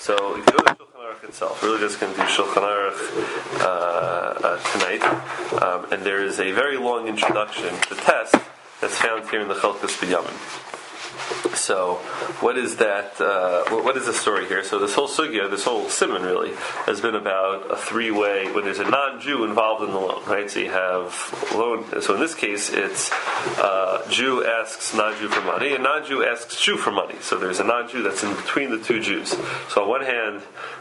So if you go to Shulchan Aruch itself, we're really just going to do Shulchan Aruch tonight, and there is a very long introduction to the test that's found here in the Chelkas B'Yamin. So, what is that? What is the story here? So, this whole sugya, this whole simon really, has been about a three-way. When there's a non-Jew involved in the loan, right? So you have loan. So in this case, it's Jew asks non-Jew for money, and non-Jew asks Jew for money. So there's a non-Jew that's in between the two Jews. So on one hand,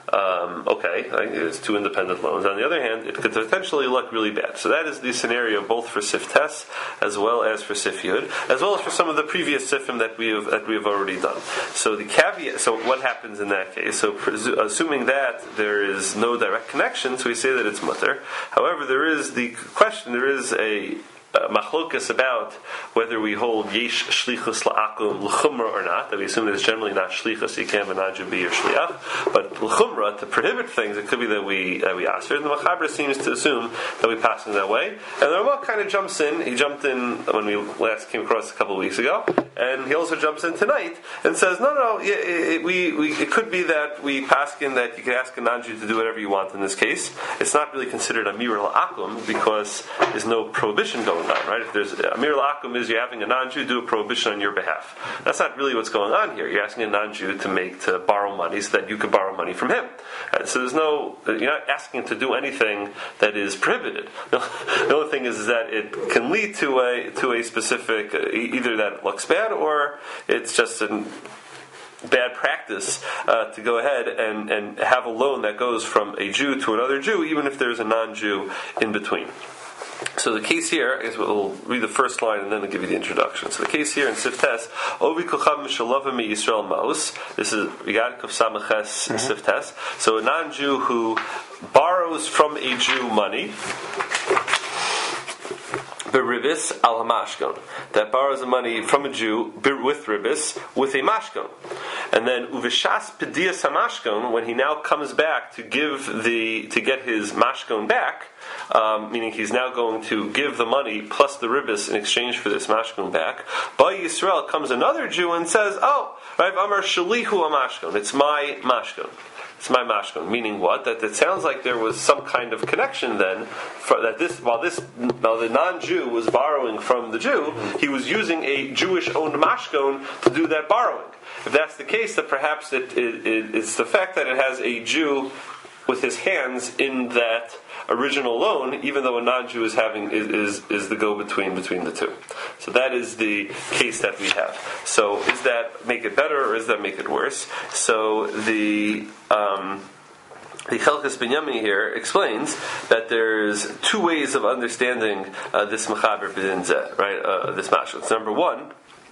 it's two independent loans. On the other hand, it could potentially look really bad. So that is the scenario both for Sif Tes as well as for Sif Yud, as well as for some of the previous Sifim that we have already done. So the caveat. So what happens in that case? So assuming that there is no direct connection, so we say that it's mutter. However, there is the question. There is a machlokas about whether we hold yesh shlichus la'akum l'chumra or not. That we assume that it's generally not shlichus. You can't have a non-Jew be your shliach, but l'chumra to prohibit things. It could be that we ask for it. And the Machaber seems to assume that we pass in that way. And the Ramah kind of jumps in. He jumped in when we last came across a couple of weeks ago, and he also jumps in tonight and says, no, it could be that we pass in that you can ask a non-Jew to do whatever you want. In this case, it's not really considered a mir la'akum because there's no prohibition going on, right? If there's Amir L'Akum is you're having a non-Jew do a prohibition on your behalf. That's not really what's going on here. You're asking a non-Jew to borrow money so that you could borrow money from him. So you're not asking him to do anything that is prohibited. The only thing is that it can lead to a specific, either that it looks bad or it's just a bad practice to go ahead and have a loan that goes from a Jew to another Jew, even if there's a non-Jew in between. So the case here is we'll read the first line and then I'll give you the introduction. So the case here in Sif Tes, Ovi Kochav Mishalavim Yisrael Maus. This is Yad Kuf Samaches Sif Tes. So a non-Jew who borrows from a Jew money, Beribis al Hamashkon, that borrows the money from a Jew with ribis with a mashkon, and then uvishas pedias hamashkon, when he now comes back to get his mashkon back, meaning he's now going to give the money plus the ribis in exchange for this mashkon back. By Yisrael comes another Jew and says, "Oh, Rav Amar shalihu amashkon. It's my mashkon." It's my mashkon, meaning what? That it sounds like there was some kind of connection then, while the non-Jew was borrowing from the Jew, he was using a Jewish-owned mashkon to do that borrowing. If that's the case, then perhaps it's the fact that it has a Jew with his hands in that original loan, even though a non-Jew is the go-between between the two. So that is the case that we have. So does that make it better or does that make it worse? So the Chelkas B'Yamin here explains that there's two ways of understanding this Mechaber B'Din Zeh, right? This mashal. Number one,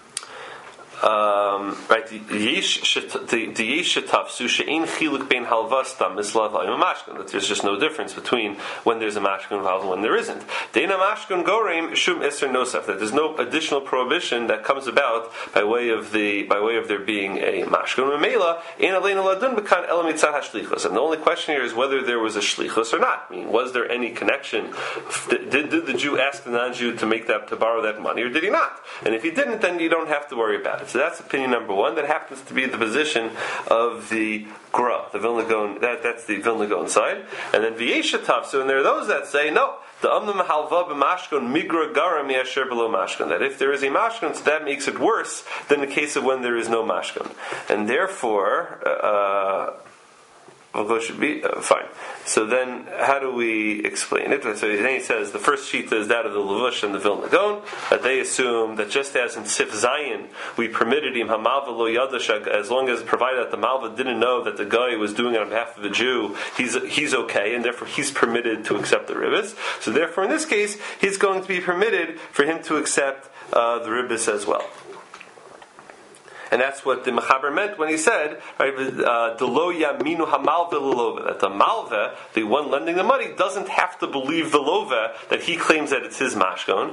right? The yesh shetafsu she'ein chiluk bein halvastam mislav mashkon. That there's just no difference between when there's a mashkon involved and when there isn't. Deina mashkon goreim shum iser nosaf. That there's no additional prohibition that comes about by way of there being a mashkon. Memela ein aleinu ladun b'kan el mitzah hashlichus. And the only question here is whether there was a shlichus or not. I mean, was there any connection? Did the Jew ask the non-Jew to borrow that money, or did he not? And if he didn't, then you don't have to worry about it. So that's opinion number one. That happens to be the position of the Gra, the Vilna Gaon. That's the Vilna Gaon side. And then V'yeshataf. So, and there are those that say no. The Amnam Halva b'Mashkon migra gara mi'asher below Mashkon. That if there is a Mashkon, so that makes it worse than the case of when there is no Mashkon. And therefore, should be fine. So then, how do we explain it? So then he says the first sheet is that of the Levush and the Vilna Gaon, that they assume that just as in Sif Zayin we permitted him Hamalva lo yadash, as long as provided that the Malva didn't know that the guy was doing it on behalf of the Jew, he's okay, and therefore he's permitted to accept the ribis. So therefore, in this case, he's going to be permitted for him to accept the ribis as well. And that's what the Mechaber meant when he said, right, that the malva, the one lending the money, doesn't have to believe the lova that he claims that it's his mashkon.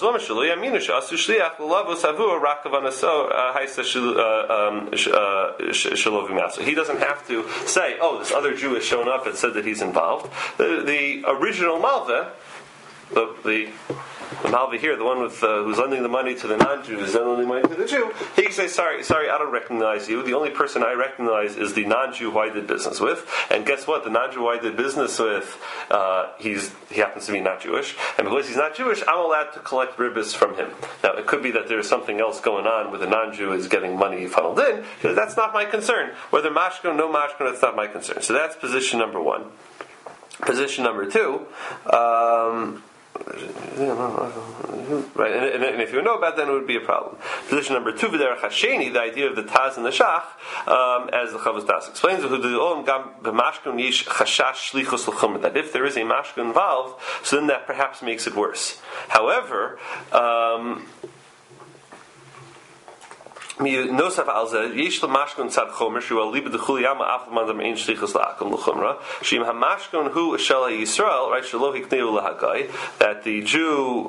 He doesn't have to say, oh, this other Jew has shown up and said that he's involved. The original malva, the The Malva here, the one with who's lending the money to the non-Jew, who's lending money to the Jew, he can say, sorry, I don't recognize you. The only person I recognize is the non-Jew who I did business with. And guess what? The non-Jew who I did business with, he happens to be not Jewish. And because he's not Jewish, I'm allowed to collect ribbis from him. Now, it could be that there's something else going on where the non-Jew is getting money funneled in. That's not my concern. Whether mashkon, no mashkon, that's not my concern. So that's position number one. Position number two, right, and if you know about that, then it would be a problem. Position number two, v'derech hasheni, the idea of the taz and the shach, as the Chavos Das explains, that if there is a mashkon involved, so then that perhaps makes it worse. However, Nosaf alze yesh lemashkon tzad chomer shu aliba dechuli yama afman dam ein shlichus la'akum l'chumra shim hamashkon hu shel Yisrael right shelo hikneu lahagai that the Jew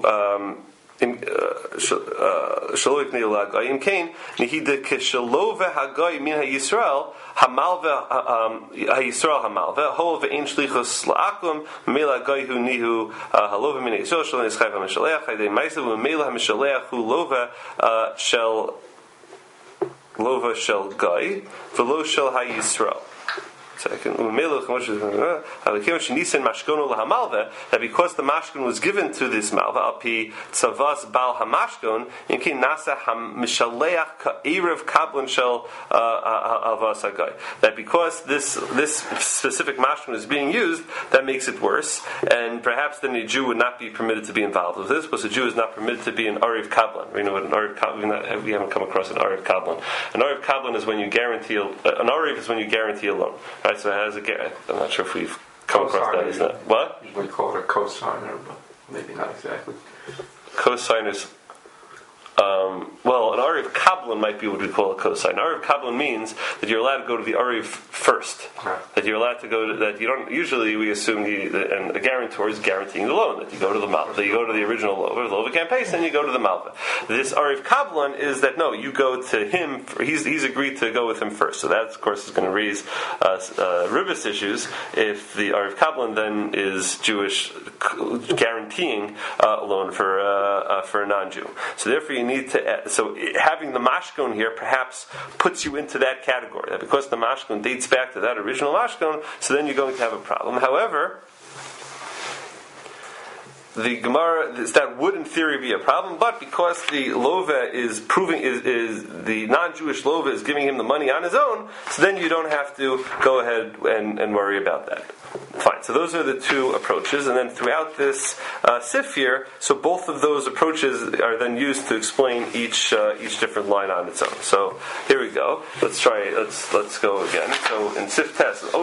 shelo hikneu lahagai im kain nihide keshelo vehagai min haYisrael hamalve haYisrael hamalve ho ve'ein shlichus la'akum mela hagai hu nihu halova min haYisrael shelo nischayv hamishaleach haydei ma'asav mela hamishaleach hu lova shel Lova shel Gai, v'lo shel HaYisrael. That because the mashkon was given to this malva, api tzavas bal hamashkon, in kin nasa hamishaleach ka'erev kablan shel avas hagai. That because this specific mashkon is being used, that makes it worse, and perhaps then a Jew would not be permitted to be involved with this, because a Jew is not permitted to be an arev kablan. We know what an arev kablan. We haven't come across an arev kablan. An arev kablan is when you guarantee an arev is when you guarantee a loan. Right? So it has I'm not sure if we've come across that. Isn't it? What? We call it a cosigner, but maybe not exactly. Cosigners. Well, an Ariv Kablan might be what we call a cosign. Ariv Kablan means that you're allowed to go to the Ariv first. Right. That you're allowed to go to, that you don't, usually we assume and a guarantor is guaranteeing the loan, that you go to the Malva, that you go to the original Lova can't pay, then you go to the Malva. This Ariv Kablan is that no, you go to him, he's agreed to go with him first. So that, of course, is going to raise ribbis issues if the Ariv Kablan then is Jewish guaranteeing a loan for a non-Jew. So therefore you need to, so having the mashkon here perhaps puts you into that category. That because the mashkon dates back to that original mashkon, so then you're going to have a problem. However, the Gemara, that would in theory be a problem, but because the Lova is proving, is the non-Jewish Lova is giving him the money on his own, so then you don't have to go ahead and worry about that. Fine, so those are the two approaches, and then throughout this sif here, so both of those approaches are then used to explain each different line on its own. So here we go. Let's try. Let's go again. So in sif test, the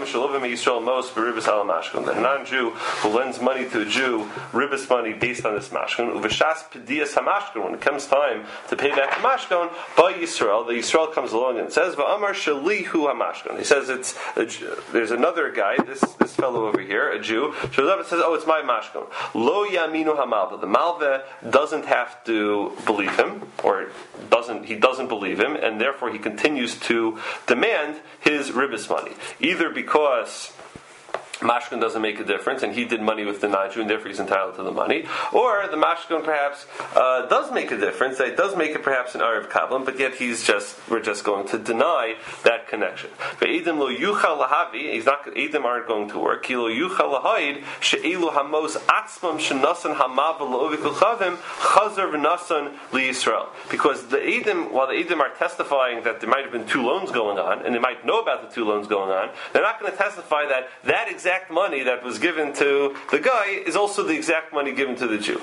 non-Jew who lends money to a Jew, ribbis money based on this mashkon. Uveshas pedias hamashkon. When it comes time to pay back the mashkon, by Yisrael, the Yisrael comes along and says, "Va'amar shalihu hamashkon." He says there's another guy. This fellow over here, a Jew, shows up and says, "Oh, it's my mashkon." Lo yaminu hamalva. The malva doesn't have to believe him, or he doesn't believe him, and therefore he continues to demand his ribbis money, either because mashkon doesn't make a difference, and he did money with the non-Jew, and therefore he's entitled to the money. Or the mashkon perhaps does make a difference. It does make it perhaps an Ariv Kablan, but yet we're just going to deny that connection. Ve'edim lo yuchal lahavi. Edim aren't going to work. Ki lo yuchal lahaid she'elu hamos atzmam shenasan hamav la'ovik l'chavim chazer v'nasan liYisrael. Because while the Edim are testifying that there might have been two loans going on, and they might know about the two loans going on, they're not going to testify that exact money that was given to the guy is also the exact money given to the Jew.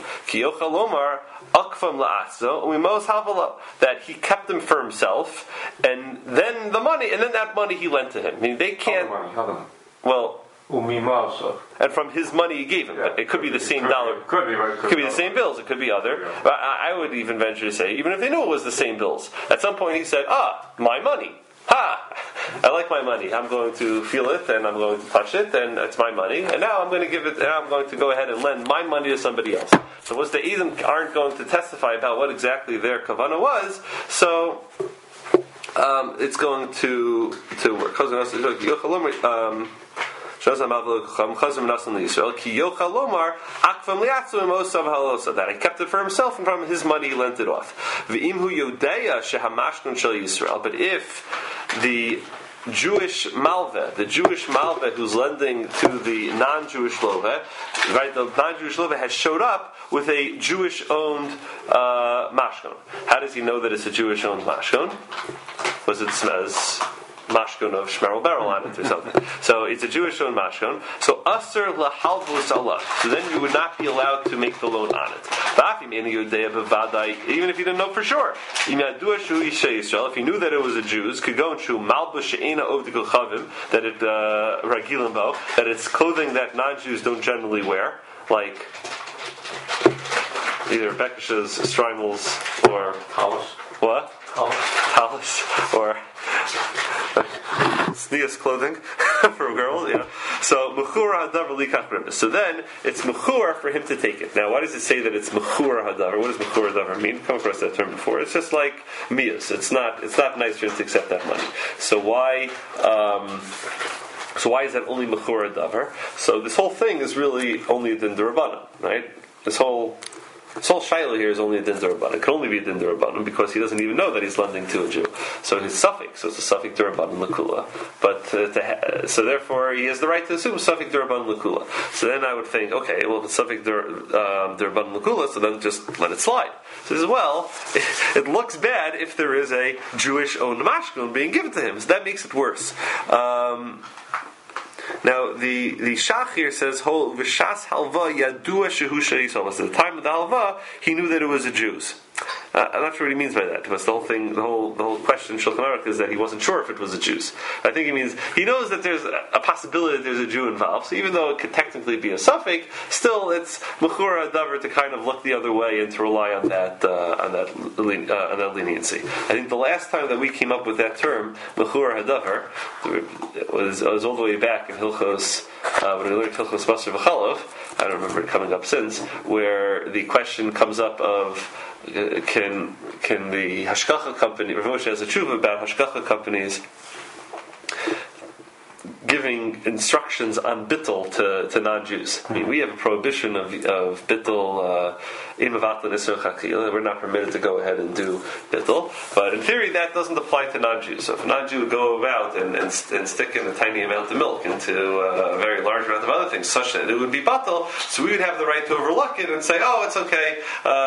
That he kept them for himself, and then that money he lent to him. I mean, they can't. Well. And from his money he gave him. It could be the same dollar. Could be, right? Could be the same bills. It could be other. Yeah. But I would even venture to say, even if they knew it was the same bills, at some point he said, my money. I like my money. I'm going to feel it, and I'm going to touch it, and it's my money. And now I'm going to give it, and I'm going to go ahead and lend my money to somebody else. So once the Edom aren't going to testify about what exactly their kavanah was, so it's going to work. that he kept it for himself, and from his money he lent it off. But if the Jewish malveh who's lending to the non-Jewish love, right? The non-Jewish love has showed up with a Jewish-owned mashkon. How does he know that it's a Jewish-owned mashkon? Because it says mashkon of Shmerel Beryl on it or something. So it's a Jewish-owned mashkon. So aser lahalvus Allah. So then you would not be allowed to make the loan on it. Even if you didn't know for sure. If you knew that it was a Jews, could go and show that it ragilim bo, that it's clothing that non-Jews don't generally wear, like either Bekish's, Strimel's, or Talus. What? Talus or Snea's clothing for girls, yeah. So mechura hadavar likach ribis. So then it's mechura for him to take it. Now, why does it say that it's mechura hadavar? What does mechura hadavar mean? Come across that term before. It's just like mias. It's not nice for him to accept that money. So why? So why is that only mechura hadavar? So this whole thing is really only a din d'Rabbanan, right? This whole shaila here is only a din d'Rabbanan. It can only be a din d'Rabbanan because he doesn't even know that he's lending to a Jew. So he's suffix. So it's a suffix d'Rabbanan l'kula. But so therefore he has the right to assume suffix d'Rabbanan l'kula. So then I would think, okay, well if it's suffix d'Rabbanan l'kula, so then just let it slide. So he says, well, it looks bad if there is a Jewish-owned mashkon being given to him. So that makes it worse. Now the Shach here says, "V'shas halva yadua shehu she'isol." So at the time of the halva, he knew that it was a Jew's. I'm not sure what he means by that, because the whole question in Shulchan Aruch is that he wasn't sure if it was a Jew's. I think he means he knows that there's a possibility that there's a Jew involved. So even though it could technically be a suffix, still it's mechura hadavar to kind of look the other way and to rely on that leniency. I think the last time that we came up with that term mechura hadavar was all the way back in Hilchos when we learned Hilchos Basar v'Chalav. I don't remember it coming up since, where the question comes up of can the hashgacha company, Rav Moshe has a tshuva about hashgacha companies giving instructions on bittul to non-Jews. I mean, we have a prohibition of bittul imavatlan isur chakil. We're not permitted to go ahead and do bittul, but in theory that doesn't apply to non-Jews. So if a non-Jew would go about and stick in a tiny amount of milk into a very large amount of other things, such that it would be batal, so we would have the right to overlook it and say, oh, it's okay.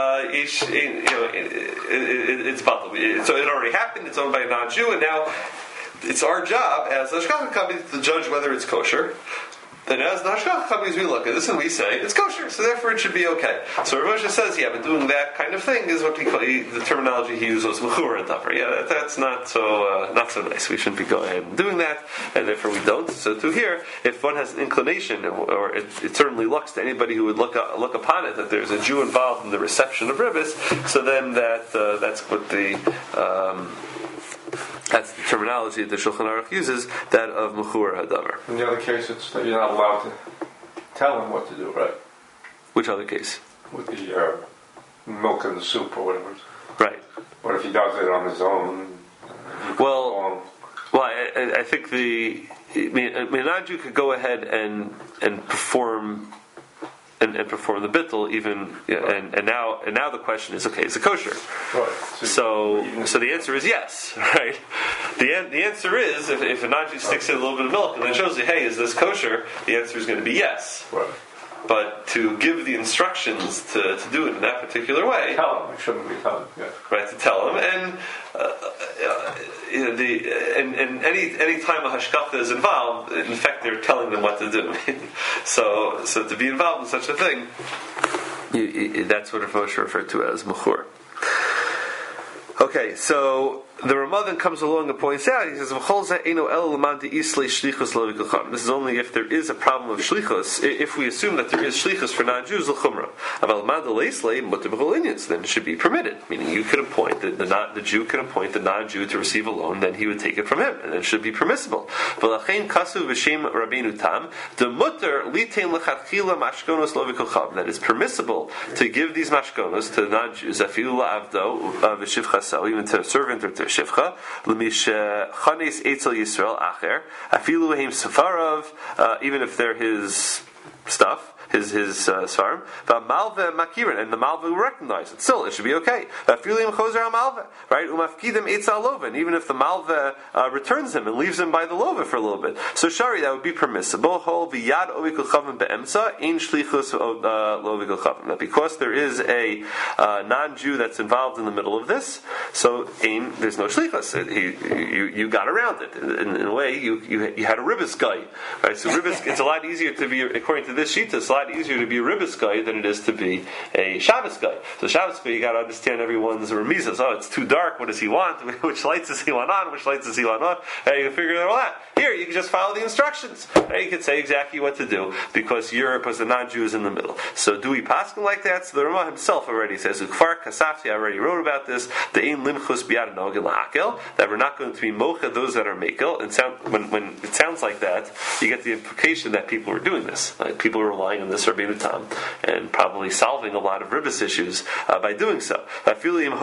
It's batal. So it already happened. It's owned by a non-Jew, and now it's our job as the hashgacha company to judge whether it's kosher. Then as the hashgacha companies, we look at this and we say it's kosher, so therefore it should be okay. So Rav Moshe says, yeah, but doing that kind of thing is what we call, the terminology he used was mechura hadavar. Yeah, that's not so nice. We shouldn't be going ahead and doing that, and therefore we don't. So to here, if one has an inclination, or it certainly looks to anybody who would look upon it that there's a Jew involved in the reception of ribbis, so then that's what that's the terminology that the Shulchan Aruch uses, that of mechura hadavar. In the other case, it's that you're not allowed to tell him what to do, right? Which other case? With the milk in the soup or whatever. Right. But if he does it on his own, I think a non-Jew could go ahead and perform. And perform the bittul even, and now the question is, okay, is it kosher? Right. So the answer is yes, right? The answer is if a non-Jew sticks in a little bit of milk and then shows you, hey, is this kosher? The answer is going to be yes. Right. But to give the instructions to do it in that particular way, tell him. It shouldn't be telling. Yeah. Right, to tell him, and any time a hashgacha is involved, in fact, they're telling them what to do. so to be involved in such a thing, that's what Rav Moshe referred to as mechur. Okay, so the Ramah then comes along and points out, he says, this is only if there is a problem of shlichus, if we assume that there is shlichus for non-Jews, then it should be permitted. Meaning you could appoint, the Jew could appoint the non-Jew to receive a loan, then he would take it from him, and it should be permissible. That it's permissible to give these mashkonos to non-Jews, even to a servant or to a b'shivcha. L'mish chanes etzel Yisrael acher. Afilu heim safarav, even if they're his stuff. His svarim, malve makirin, and the malve will recognize it. Still, it should be okay. Filim choser malve, right? Umafkidim etza lova, and even if the malve returns him and leaves him by the lova for a little bit, so shari that would be permissible. Hol v'yad ovikul chavim beemsa ein shlichus lovikul chavim. That because there is a non-Jew that's involved in the middle of this, so there's no shlichus. You got around it in a way. You had a ribbis guy, right? So ribbis, it's a lot easier to be, according to this sheet, it's a lot easier to be a ribbis guy than it is to be a Shabbos guy. So Shabbos guy, you got to understand everyone's remizas. Oh, it's too dark. What does he want? Which lights does he want on? Which lights does he want off? And you can figure it all out. Here, you can just follow the instructions. And you can say exactly what to do because the non-Jew is in the middle. So do we paskin like that? So the Ramah himself already says, Ukfar Kasafti, I already wrote about this, the ein limchus biyad nogel lahakel, that we're not going to be mocha those that are makel. And when it sounds like that, you get the implication that people are doing this. Like people are relying on this Rabbeinu Tam and probably solving a lot of ribbis issues by doing so. And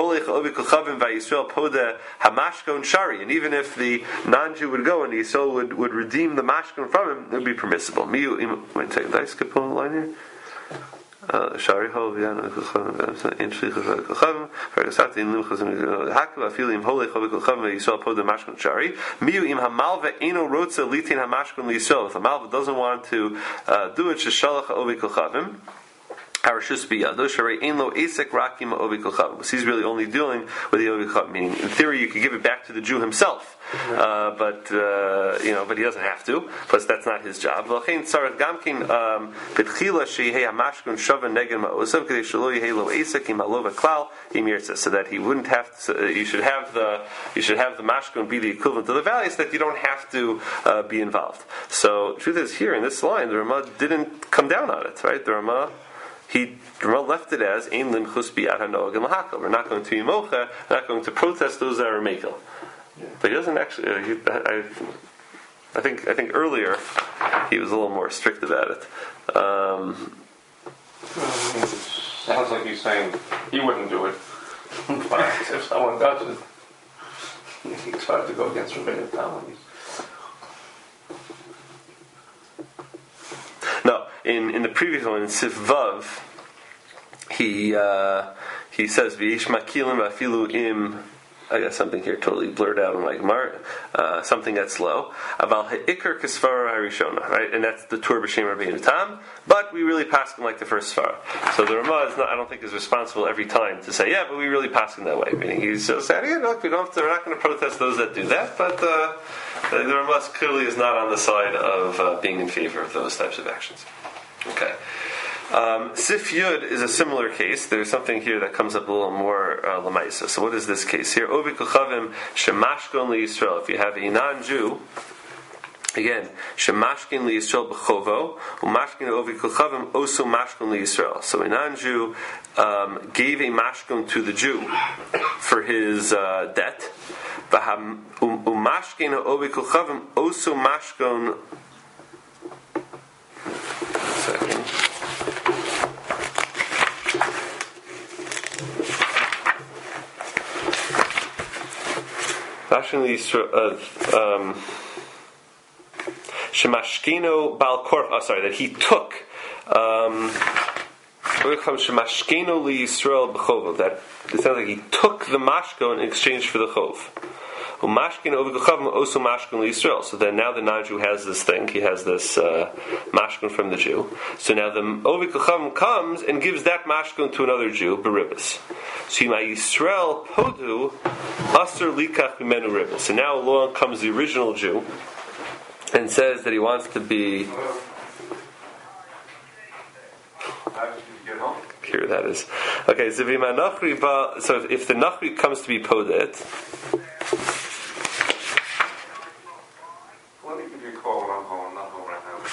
even if the non-Jew would go and the Yisrael would redeem the mashkon from him, it would be permissible. Wait a second, did I skip one line here? Shari ho v'yan v'chachavim in shlichus v'chachavim v'gasati in limchus v'hakav afil im holech v'chachavim v'yisrael pod the mashkon shari miu im hamalva eno rotza litin hamashkon l'yisrael. If the malva doesn't want to do it, sheshalach v'chachavim. He's really only dealing with the ovikot, meaning in theory you could give it back to the Jew himself, but he doesn't have to. Plus, that's not his job. So that he wouldn't have to, you should have the mashkon be the equivalent of the value, so that you don't have to be involved. So the truth is, here in this line, the Ramah didn't come down on it, right? The Ramah left it as ein limchus biyad hanoag and lahakel. We're not going to be mocha, not going to protest those that are makel. But he doesn't actually. I think earlier he was a little more strict about it. Sounds like he's saying he wouldn't do it, but if someone does it, he's hard to go against Rabbeinu Tam. No, in the previous one, in Sif Vav, he says v'yish makilim afilu im. I got something here totally blurred out in my Gemara. Something that's low. Aval ha'ikar kasvara harishona, right? And that's the Tur b'shem Rabbeinu Tam. But we really pass him like the first svara. So the Ramah is not, I don't think, is responsible every time to say, yeah, but we really pass him that way. Meaning he's just saying, yeah, look, we're not going to protest those that do that. But the Ramah clearly is not on the side of being in favor of those types of actions. Okay. Sif Yud is a similar case. There's something here that comes up a little more lamaisa. So what is this case here? Ovi kuchavim shemashkon liYisrael. If you have a non-Jew, again, shemashkin liYisrael b'chovo, umashkin ovi kuchavim osu mashkon liYisrael. So a non-Jew gave a mashkon to the Jew for his debt. Umashkin ovi kuchavim osu mashkon. Second. Shemashkino Bal Korf. That he took. Shemashkino li Yisrael b'chovo. That it sounds like he took the mashkon in exchange for the chov. Umashkin ovikuchavim osu mashkon li Yisrael. So then now the non-Jew has this thing. He has this mashkon from the Jew. So now the ovikuchavim comes and gives that mashkon to another Jew, beribus. So my Yisrael podu aser likach b'menu ribus. So now along comes the original Jew and says that he wants to be. Here that is. Okay, so if the nachri comes to be podet. Let me give you a call when I'm home. I'm not home right now.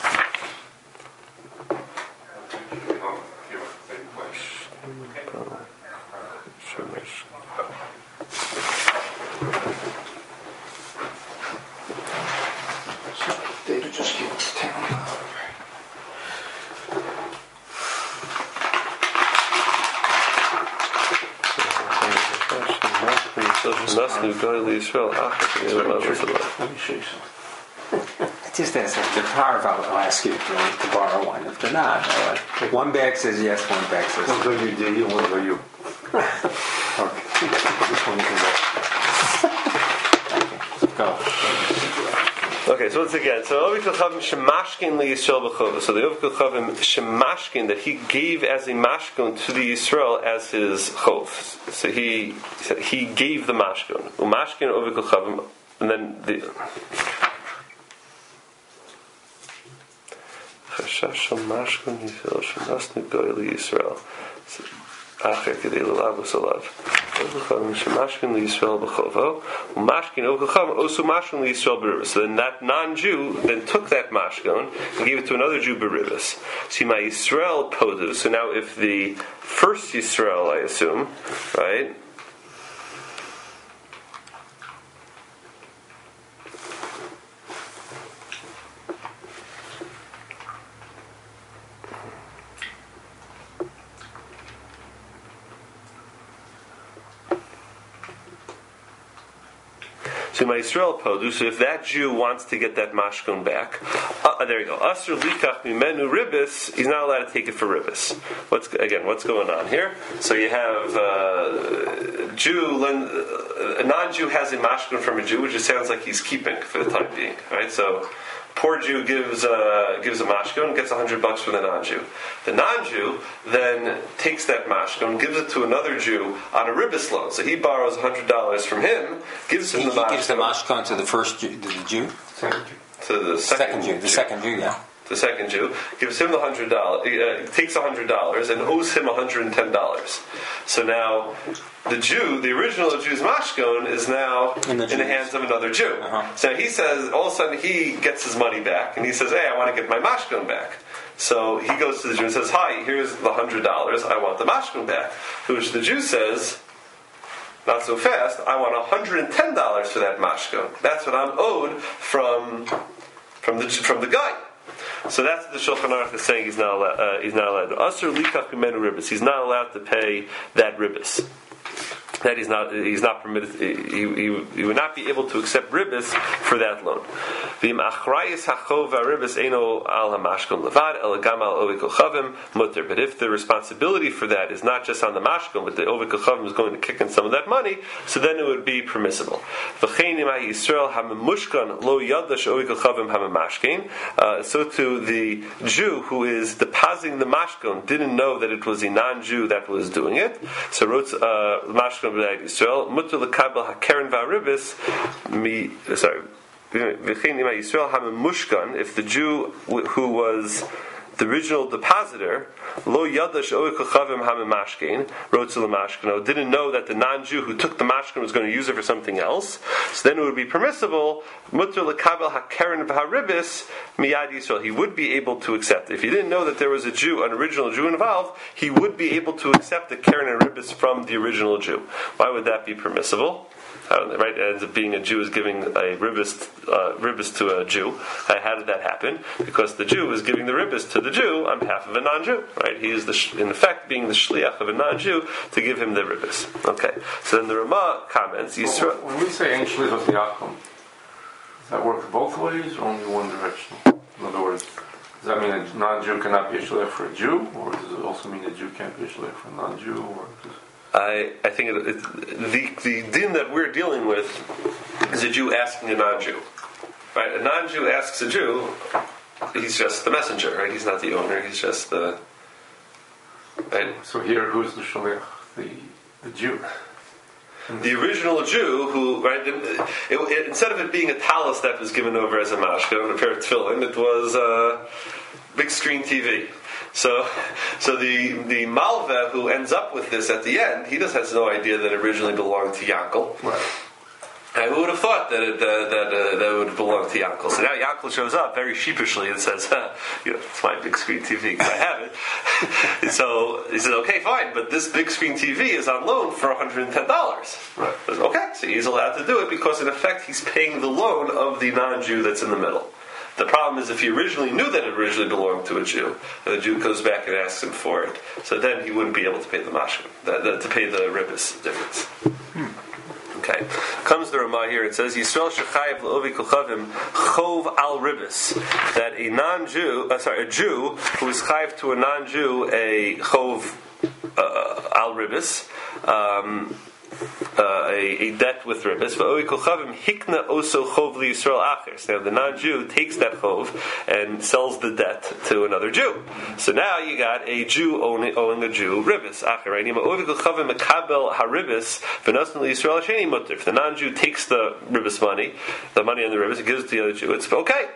David just came to town. Naskin Nasnu Goy Yisrael. Let me show you something. Just ask them. The Parva will ask you to borrow one. If they're not, all right. One bag says yes, one bag says no. One go you, D, and one go you. Okay. This one you can go. Okay, so once again, so Ovi Kochavim Shemashkin li Yisrael b'chova. So the Ovi Kochavim Shemashkin, that he gave as a mashkon to the Yisrael as his chov. So he gave the mashkon. Umashkin Ovi Kochavim, and then the Chashash Mashkon Yisrael Shemasnu Goy li Yisrael. Acher Kedei L'Lavus Olav. Shemashkin Yisrael b'chovo, Mashkin Okachavim Osu Mashkin Yisrael b'ribus. So then that non-Jew then took that mashkon and gave it to another Jew b'ribus. See my Yisrael podu. So now if the first Yisrael, I assume, right? So my Yisrael podu. So if that Jew wants to get that mashkon back, there you go. Asur likach mimenu ribis. He's not allowed to take it for ribis. What's going on here? So you have a non-Jew has a mashkon from a Jew, which just sounds like he's keeping for the time being, right? So poor Jew gives a mashkon and gets $100 from the non-Jew. The non-Jew then takes that mashkon, gives it to another Jew on a ribis loan. So he borrows $100 from him, gives him the mashkon. He gives the mashkon to the first Jew, to the Jew? To the second Jew. The second Jew, yeah. The second Jew gives him the $100. Takes $100 and owes him $110. So now the original Jew's mashkon is now in the hands of another Jew. Uh-huh. So he says, all of a sudden he gets his money back, and he says, "Hey, I want to get my mashkon back." So he goes to the Jew and says, "Hi, here's the $100. I want the mashkon back." To which the Jew says, "Not so fast. I want $110 for that mashkon. That's what I'm owed from the guy." So that's what the Shulchan Aruch is saying. He's not allowed. Asur likach mimenu ribis. He's not allowed to pay that ribis. That he's not permitted. He would not be able to accept ribis for that loan. V'im achrayis hachov ribis eino al hamashkon levad el gam al ovi kochavim mutter. But if the responsibility for that is not just on the mashkon, but the ovi kochavim is going to kick in some of that money, so then it would be permissible. V'chein imay Yisrael hamemushkan lo yadash ovi kochavim hamamashkin. So to the Jew who is depositing the mashkon didn't know that it was a non-Jew that was doing it. So wrote mashkon. Yisrael mutter lekabel hakeren v'aribis v'chein ima Yisrael hamemushkan. If the Jew who was the original depositor lo yadash oik kochavim hamemashkein wrote to the mashkano didn't know that the non-Jew who took the mashkan was going to use it for something else, so then it would be permissible mutter lekabel hakeren v'haribis miyad Yisrael. He would be able to accept it. If he didn't know that there was an original Jew involved, he would be able to accept the keren and ribis from the original Jew. Why would that be permissible? Right, it ends up being a Jew is giving a ribis to a Jew. How did that happen? Because the Jew is giving the ribis to the Jew on behalf of a non-Jew. Right, he is in effect being the shliach of a non-Jew to give him the ribis. Okay, so then the Ramah comments. When we say ein shlichus yachom, does that work both ways or only one direction? In other words, does that mean a non-Jew cannot be a shliach for a Jew, or does it also mean a Jew can't be a shliach for a non-Jew, or just... I think the din that we're dealing with is a Jew asking a non-Jew. Right? A non-Jew asks a Jew, he's just the messenger, right? He's not the owner, he's just the... Right? So here, who's the shliach? The Jew. The original Jew who, right, instead of it being a talus that was given over as a mashka and a pair of tefillin, it was a big screen TV. So the Malva who ends up with this at the end, he just has no idea that it originally belonged to Yankel. Right. And who would have thought that it would belong to Yankel? So now Yankel shows up very sheepishly and says, it's my big screen TV because I have it. So he says, okay, fine, but this big screen TV is on loan for $110. Right. Says, okay, so he's allowed to do it because in effect he's paying the loan of the non-Jew that's in the middle. The problem is if he originally knew that it originally belonged to a Jew, and the Jew goes back and asks him for it, so then he wouldn't be able to pay the mashkin, to pay the ribis difference. Okay. Comes the Ramah here. It says Yisrael shechayev le'ovi kochavim chov al ribis. That a Jew who is chayev to a non-Jew a chov al ribis. A debt with ribis. Now the non-Jew takes that chov and sells the debt to another Jew. So now you got a Jew owing a Jew ribis. If the non-Jew takes the ribis money on the ribis, it gives it to the other Jew, it's okay.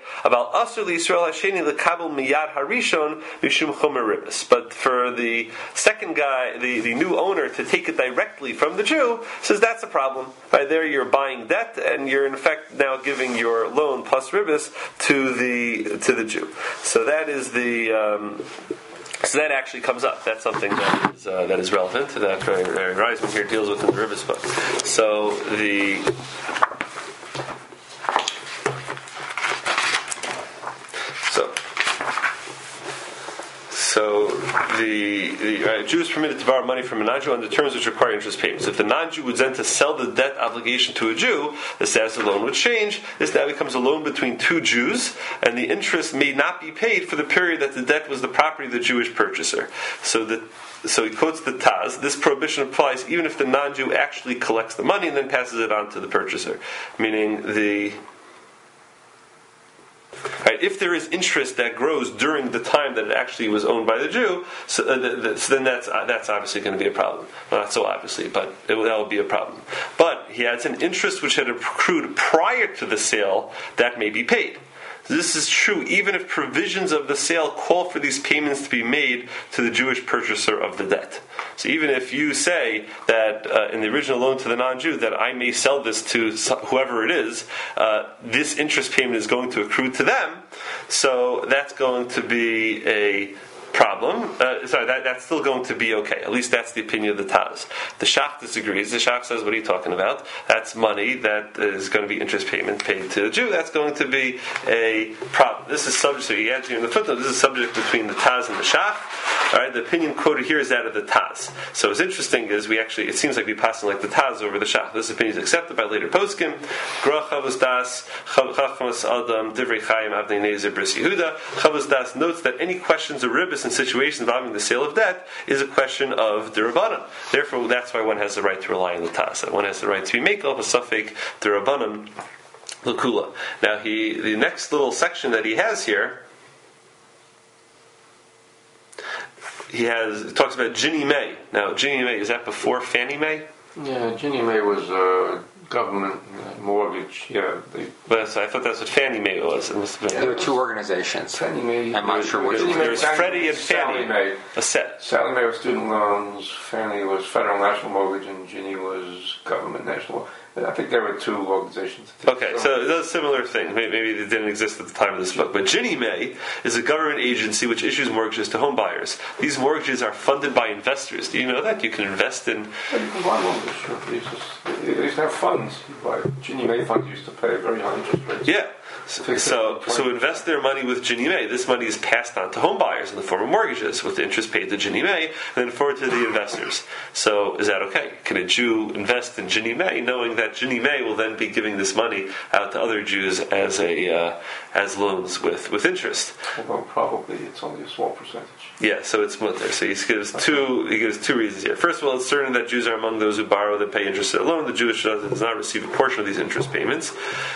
But for the second guy, the new owner, to take it directly from the Jew, says that's a problem. Right there, you're buying debt, and you're in effect now giving your loan plus ribis to the Jew. So that is the. So that actually comes up. That's something that is relevant to that Reisman here deals with in the ribis book. So the Jew is permitted to borrow money from a non-Jew under terms which require interest payments. If the non-Jew would then to sell the debt obligation to a Jew, the status of the loan would change. This now becomes a loan between two Jews, and the interest may not be paid for the period that the debt was the property of the Jewish purchaser. So he quotes the Taz. This prohibition applies even if the non-Jew actually collects the money and then passes it on to the purchaser. Meaning if there is interest that grows during the time that it actually was owned by the Jew, so then that's obviously going to be a problem. Well, not so obviously, but that will be a problem. But he adds an interest which had accrued prior to the sale that may be paid. This is true even if provisions of the sale call for these payments to be made to the Jewish purchaser of the debt. So even if you say that in the original loan to the non-Jew that I may sell this to whoever it is, this interest payment is going to accrue to them, so that's going to be a problem. That's still going to be okay. At least that's the opinion of the Taz. The Shach disagrees. The Shach says, what are you talking about? That's money that is going to be interest payment paid to the Jew. That's going to be a problem. This is subject, so he adds here in the footnote, this is subject between the Taz and the Shach. All right, the opinion quoted here is that of the Taz. So what's interesting is it seems like we pass like the Taz over the Shach. This opinion is accepted by later poskim. Chavos Das, Chachmas Adam, Divrei Chaim, Avnei Nezer, Bris Yehuda. Chavos Das notes that any questions of ribis in situations involving the sale of debt is a question of D'Rabbanan. Therefore, that's why one has the right to rely on the Taz. One has the right to be mekel of a suffix D'Rabbanan l'kula. Now, the next little section that he has here, he talks about Ginnie Mae. Now, Ginnie Mae, is that before Fannie Mae? Yeah, Ginnie Mae was government mortgage. Yeah, but I thought that's what Fannie Mae was. There were two organizations. Fannie Mae. I'm not sure which one. There was Freddie and Fannie Mae. A set. Sallie Mae was student loans. Fannie was Federal National Mortgage, and Ginnie was Government National. I think there were two organizations. Okay, so that's a similar thing. Maybe they didn't exist at the time of this book. But Ginnie Mae is a government agency which issues mortgages to home buyers. These mortgages are funded by investors. Do you know that? You can invest in... Yeah, you can buy mortgages, sure. They used to have funds. Ginnie Mae funds used to pay very high interest rates. Yeah. So invest their money with Ginnie Mae. This money is passed on to home buyers in the form of mortgages with the interest paid to Ginnie Mae and then forward to the investors. So is that okay? Can a Jew invest in Ginnie Mae knowing that Ginnie Mae will then be giving this money out to other Jews as loans with interest? Well, probably it's only a small percentage. Yeah, so it's mutter. So he gives two reasons here. First of all, it's certain that Jews are among those who borrow and pay interest at loan. The Jewish does not receive a portion of these interest payments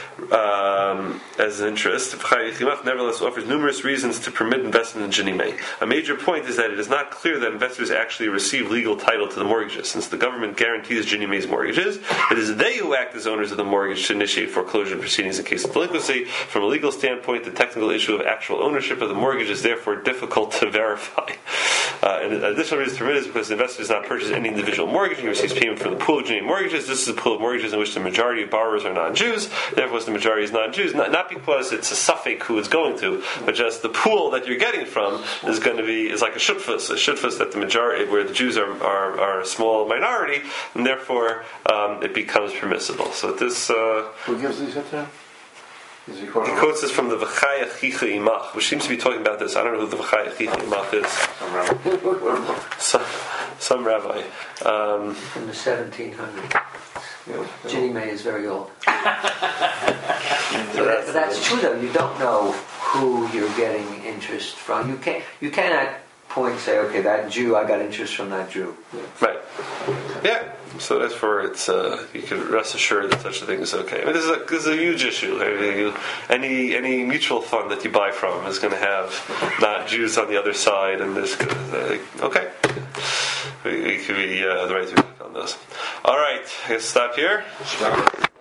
as interest. Nevertheless, offers numerous reasons to permit investment in Ginnie Mae. A major point is that it is not clear that investors actually receive legal title to the mortgages. Since the government guarantees Ginnie Mae's mortgages, it is they who act as owners of the mortgage to initiate foreclosure proceedings in case of delinquency. From a legal standpoint, the technical issue of actual ownership of the mortgage is therefore difficult to verify. And additional reason to permit is because the investor does not purchase any individual mortgage. He receives payment from the pool of Ginnie Mae mortgages. This is a pool of mortgages in which the majority of borrowers are non-Jews. Therefore, the majority is non-Jews. Not because it's a suffix who it's going to, but just the pool that you're getting from is going to be like a shutfus that the majority, where the Jews are a small minority, and therefore it becomes permissible. So this. Who gives these at him? He quotes this from the V'chaya Chicha Imach, which seems to be talking about this. I don't know who the V'chaya Chicha Imach is. Some rabbi. Some rabbi. From the 1700s. Ginny May is very old. So But that's true, though. You don't know who you're getting interest from. You cannot point and say, okay, that Jew, I got interest from that Jew. Right. Yeah. So therefore, it's you can rest assured that such a thing is okay. I mean, this is a huge issue. Any mutual fund that you buy from is going to have not Jews on the other side, and this okay. We could be the right to on this. All right, I guess stop here. Stop.